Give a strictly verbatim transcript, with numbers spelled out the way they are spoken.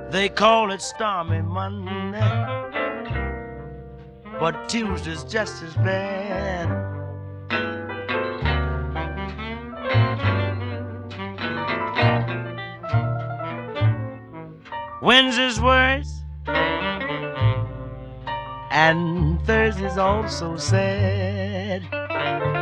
They call it stormy Monday, but Tuesday's just as bad. Wednesday's worse, and Thursday's also sad.